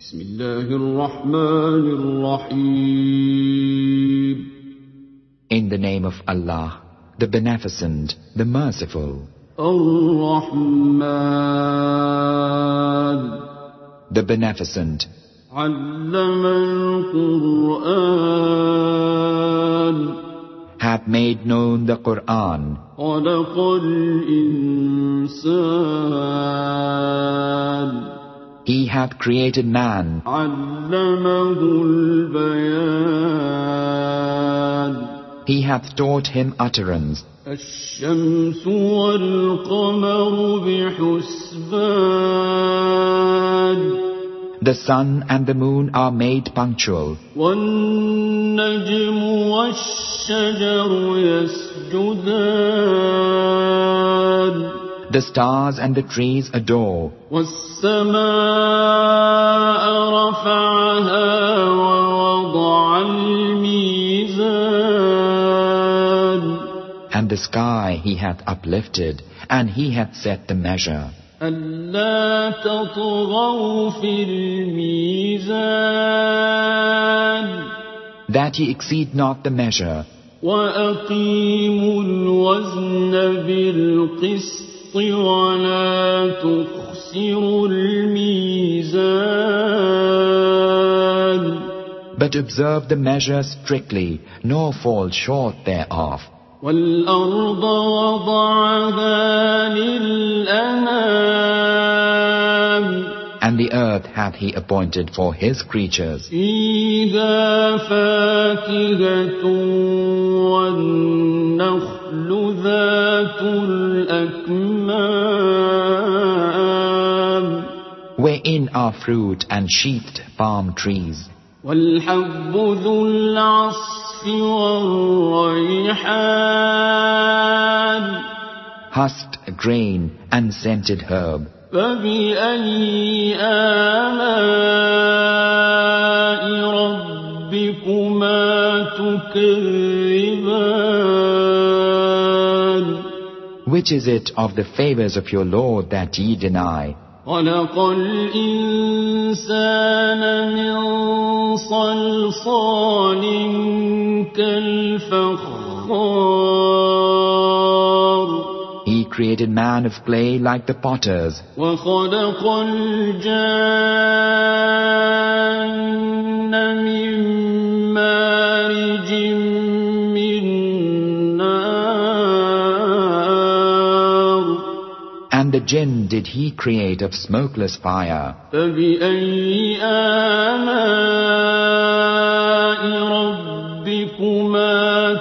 بسم الله الرحمن الرحيم. In the name of Allah, the Beneficent, the Merciful. الرحمن, the Beneficent. علم القرآن, hath made known the Quran. خلق الإنسان, He hath created man. علمه البيان, He hath taught him utterance. الشمس والقمر بحسبان, The sun and the moon are made punctual. والنجم والشجر يسجدان, The stars and the trees adore. والسماء رفعها ووضع الميزان, And the sky he hath uplifted, and he hath set the measure. ألا تطغوا في الميزان, That ye exceed not the measure. وأقيموا الوزن بالقسط ولا تخسروا الميزان. But observe the measure strictly, nor fall short thereof. والأرض وضعها للأنام, And the earth hath he appointed for his creatures. فيها فاكهة والنخل ذات الأكمام, Wherein are fruit and sheathed palm trees. والحب ذو العصف والريحان, Husked grain and scented herb. فبأي آلاء ربكما تكذبان. Which is it of the favors of your Lord that ye deny? خلق الإنسان من صلصال كالفخار, He created man of clay like the potters. وخلق الجان من مارج من نار, And the jinn did he create of smokeless fire. فبأي آلاء ربكما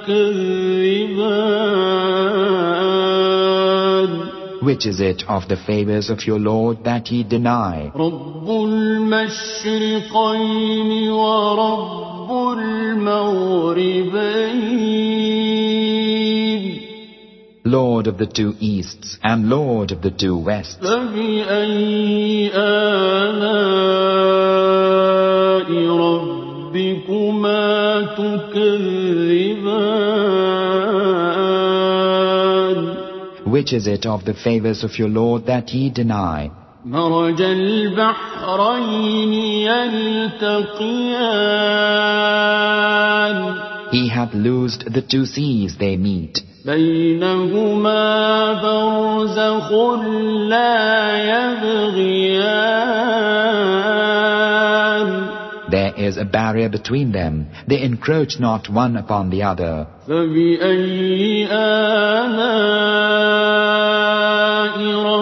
تكذبان. Which is it of the favors of your Lord that ye deny? رب المشرقين ورب المغربين, Lord of the two easts and Lord of the two wests. فبأي آلاء ربكما تكذبان. Which is it of the favors of your Lord that ye deny? مرج البحرين يلتقيان, He hath loosed the two seas they meet. بينهما برزخ لا يبغيان, There is a barrier between them. They encroach not one upon the other. فبأي آلاء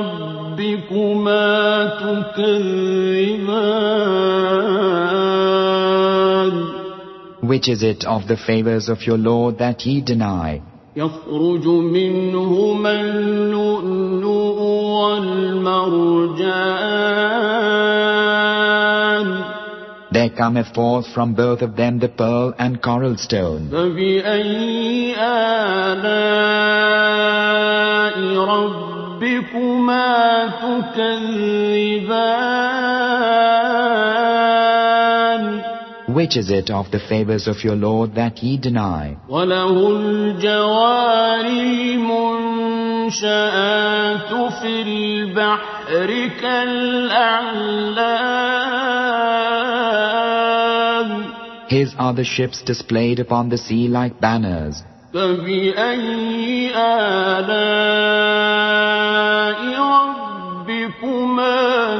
ربكما تكذبان. Which is it of the favors of your Lord that ye deny? يخرج منهما اللؤلؤ والمرجان, There cometh forth from both of them the pearl and coral stone. فبأي آلاء ربكما تكذبان. Which is it of the favors of your Lord that ye deny? وله الجوار المنشآت في البحر كالأعلام, His are the ships displayed upon the sea like banners. فبأي آلاء ربكما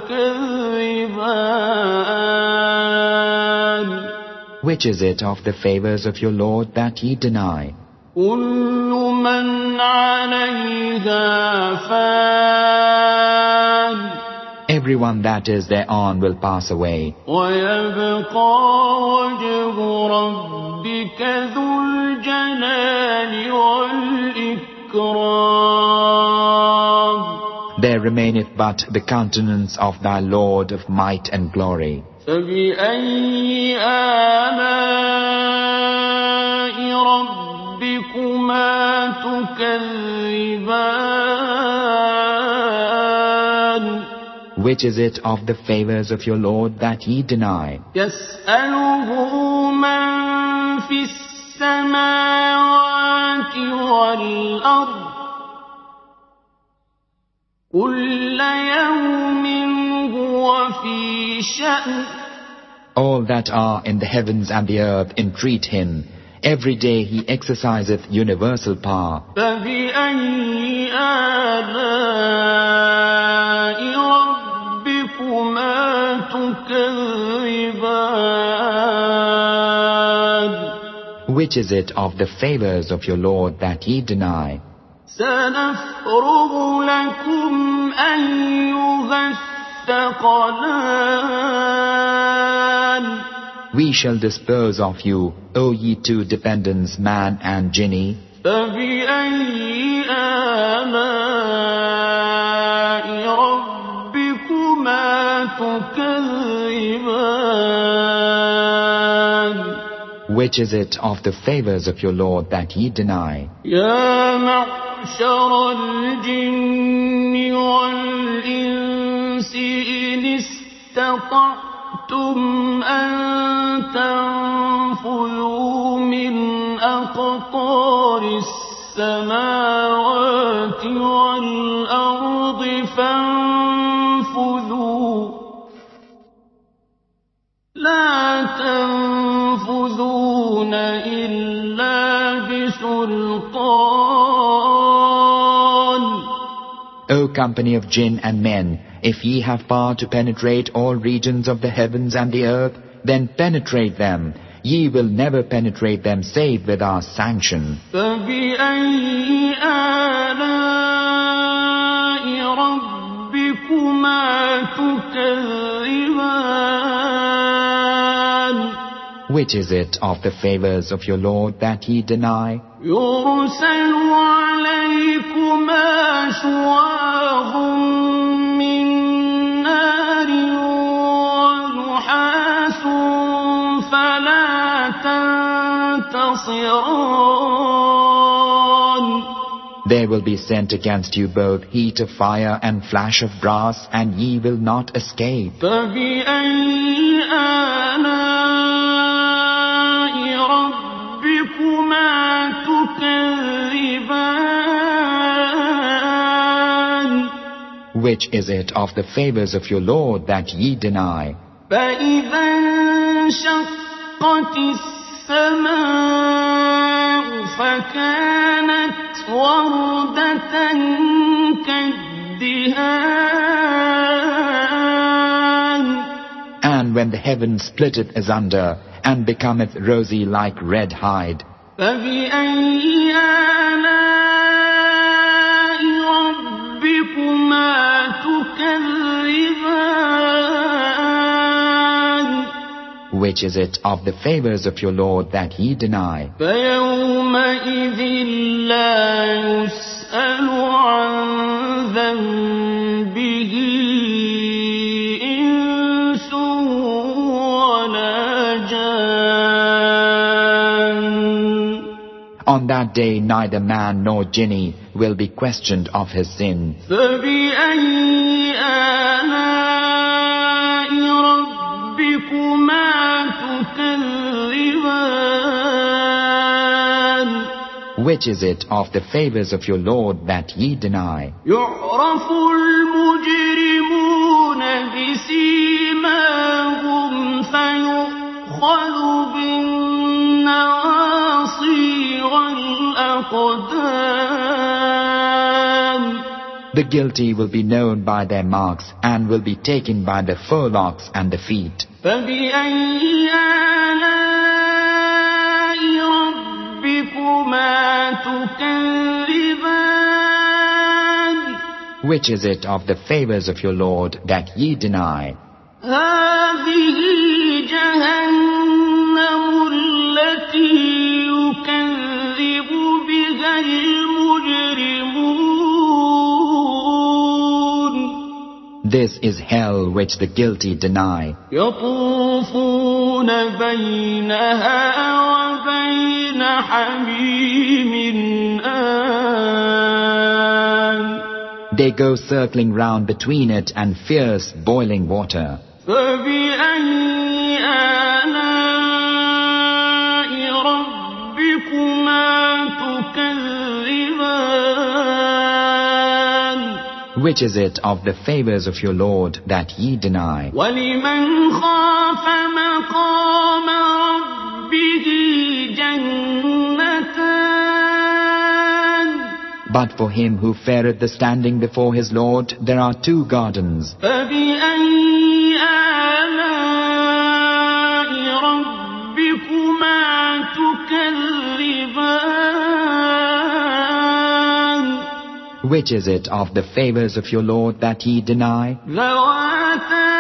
تكذبان Which is it of the favors of your Lord that ye deny? كل من عليها فان Everyone that is thereon will pass away. ويبقى وجه ربك ذو الجلال والإكرام There remaineth but the countenance of thy Lord of might and glory. فبأي آلاء ربكما تكذبان Which is it of the favors of your Lord that ye deny? يسأله من في السماوات والأرض كل يوم هو في شأن All that are in the heavens and the earth entreat him. Every day he exerciseth universal power. فبأي آلاء ربكما تكذبان Which is it of the favors of your Lord that ye deny? سنفرغ لكم أيها الثقلان We shall dispose of you, O ye two dependents, man and jinni. فبأي آلاء ربكما تكذبان Which is it of the favors of your Lord that ye deny? يا معشر الجن والإنس إن استطعتم أن تنفذوا من أقطار السماوات والأرض فانفذوا لا تنفذون إلا بسلطان O company of jinn and men, if ye have power to penetrate all regions of the heavens and the earth, then penetrate them. Ye will never penetrate them save with our sanction. فبأي آلاء ربكما تكذبان Which is it of the favors of your Lord that ye deny? يرسل عليكما شواظ من نار ونحاس فلا تنتصران There will be sent against you both heat of fire and flash of brass, and ye will not escape. فبأي آلاء ربكما تكذبان Which is it of the favors of your Lord that ye deny? فإذا انشقت السماء فكانت وردة كالدهان And when the heaven splitteth asunder, and becometh rosy like red hide, فبأي آلاء ربكما تكذبان which is it of the favors of your Lord that ye deny? فيومئذ لا يسأل عن ذنبه إنس ولا جان On that day neither man nor jinni will be questioned of his sin. فبأي آلاء ربكما تكذبان Which is it of the favors of your Lord that ye deny? يعرف المجرمون بسيماهم فيؤخذ The guilty will be known by their marks and will be taken by the forelocks and the feet. فبأي آلاء ربكما تكذبان Which is it of the favors of your Lord that ye deny? هذه جهنم التي يكذب بها المجرمون This is hell which the guilty deny. يطوفون بينها وبين حميم آن They go circling round between it and fierce boiling water. فبأي آلاء ربكما تكذبان Which is it of the favors of your Lord that ye deny? ولمن خاف مقام ربه جنتان But for him who feareth the standing before his Lord, there are 2 gardens. فبأي آلاء ربكما تكذبان Which is it of the favors of your Lord that ye deny? ذواتا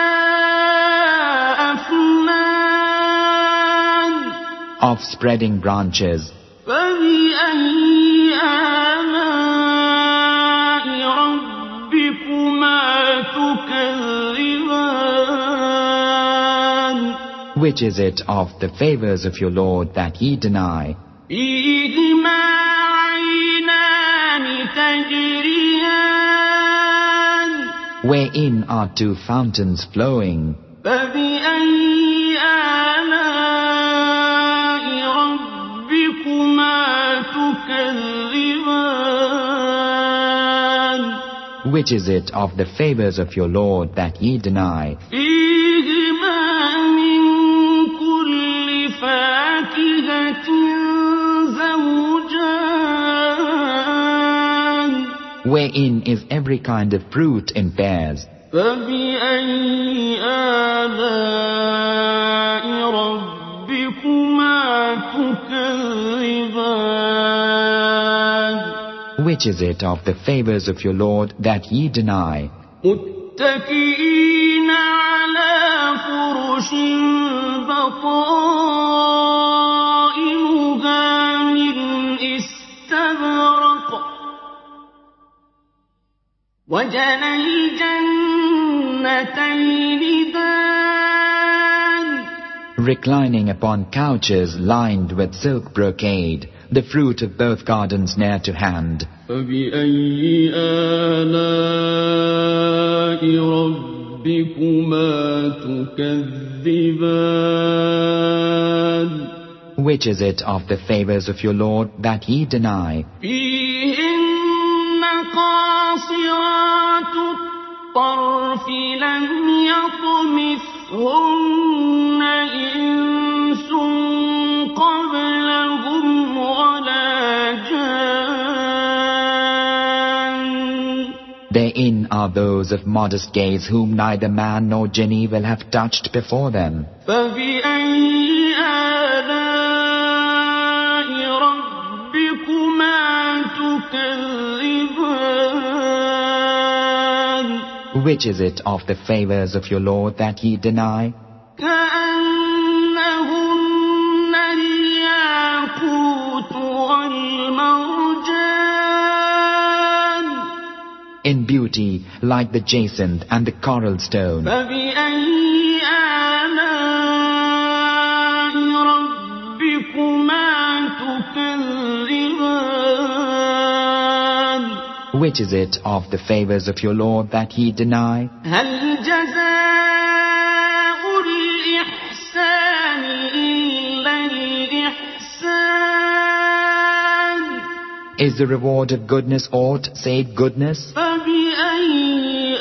أفنان Of spreading branches. فبأي آلاء ربكما تكذبان Which is it of the favors of your Lord that ye deny? فيهما عينان تجريان Wherein are 2 fountains flowing. فبأي آلاء ربكما تكذبان Which is it of the favors of your Lord that ye deny? فيهما من كل فاكهة زوجان Wherein is every kind of fruit in pairs. فبأي آلاء ربكما تكذبان Which is it of the favors of your Lord that ye deny? متكئين على فرش بطائنها من استبرق وجنى الجنتين دان Reclining upon couches lined with silk brocade, the fruit of both gardens near to hand. فبأي آلاء ربكما تكذبان Which is it of the favors of your Lord that ye deny? فيهن قاصرات الطرف لم يطمثهن إنس قبلهم ولا جان Therein are those of modest gaze whom neither man nor genie will have touched before them. فبأي آلاء ربكما تكذبان Which is it of the favors of your Lord that ye deny? كأنهن الياقوت والمرجان In beauty, like the jacinth and the coral stone. فبأي آلاء ربكما تكذبان Which is it of the favors of your Lord that ye deny? هل جزاء الإحسان إلا الإحسان Is the reward of goodness aught save goodness? فبأي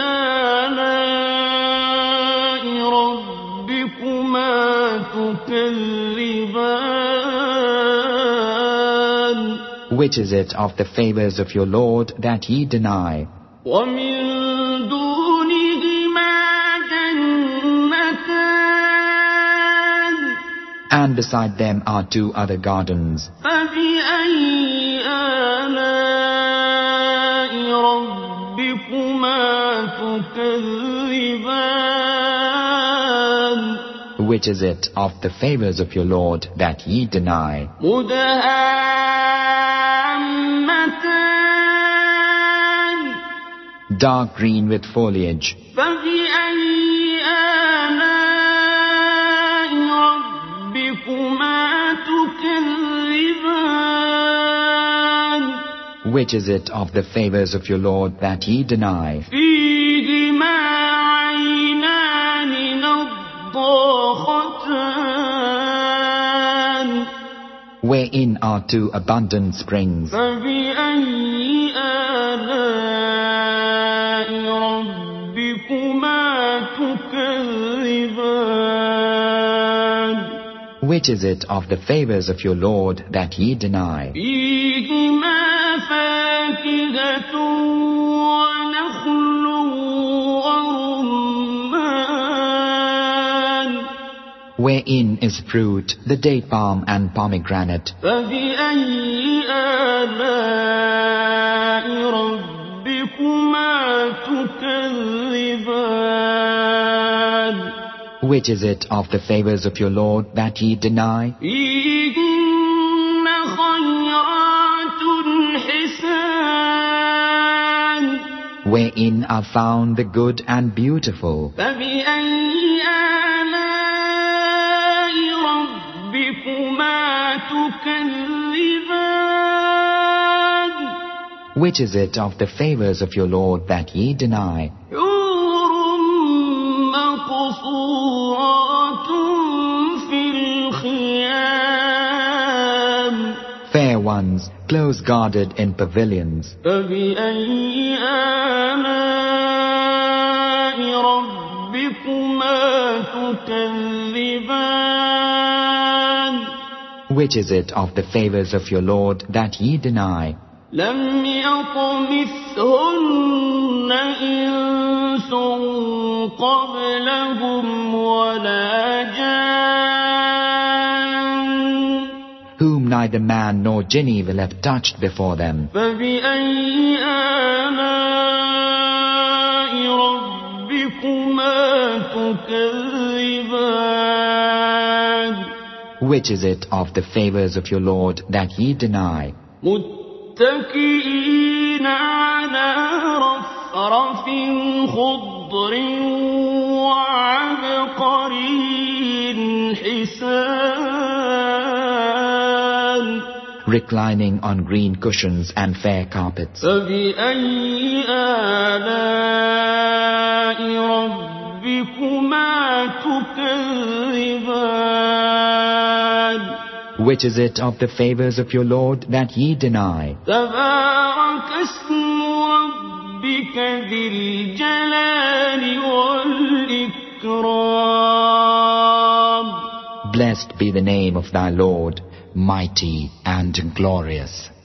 آلاء ربكما تكذبان Which is it of the favors of your Lord that ye deny? ومن دونهما جنتان And beside them are 2 other gardens. فبأي آلاء ربكما تكذبان Which is it of the favors of your Lord that ye deny? مدهامتان Dark green with foliage. فبأي آلاء ربكما تكذبان Which is it of the favors of your Lord that ye deny? فيهما عينان نضاختان Wherein are 2 abundant springs. فبأي آلاء ربكما تكذبان Which is it of the favors of your Lord that ye deny? فيهما فاكهة ونخل ورمان Wherein is fruit, the date palm and pomegranate. فبأي آلاء ربكما تكذبان Which is it of the favors of your Lord that ye deny? فيهن خيرات حسان Wherein are found the good and beautiful. فبأي آلاء ربكما تكذبان Which is it of the favors of your Lord that ye deny? حور مقصورات في الخيام Fair ones, close guarded in pavilions. فبأي آلاء ربكما تكذبان Which is it of the favors of your Lord that ye deny? لم يطمثهن إنس قبلهم ولا جان Whom neither man nor jinni will have touched before them. فبأي آلاء ربكما تكذبان Which is it of the favors of your Lord that ye deny? متكئين على رفرف خضر وعبقري حسان Reclining on green cushions and fair carpets. فبأي آلاء ربكما تكذبان Which is it of the favors of your Lord that ye deny? تبارك اسم ربك ذي الجلال والإكرام Blessed be the name of thy Lord, mighty and glorious.